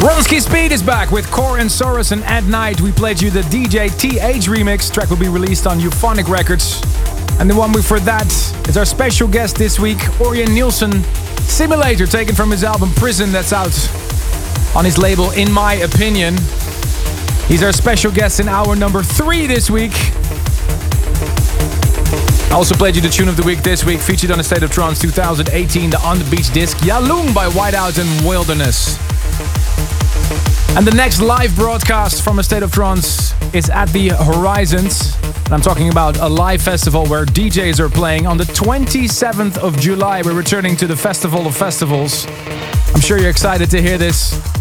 Bronski Speed is back with Core and Soros, and at night we played you the DJ TH remix. Track will be released on Euphonic Records. And the one before that is our special guest this week, Orjan Nilsen. Simulator, taken from his album Prison, that's out on his label In My Opinion. He's our special guest in hour number 3 this week. I also played you the tune of the week this week, featured on the State of Trance 2018, the On The Beach disc, Yalung by Whiteout and Wilderness. And the next live broadcast from A State of Trance is at the Horizons. And I'm talking about a live festival where DJs are playing. On the 27th of July, we're returning to the Festival of Festivals. I'm sure you're excited to hear this.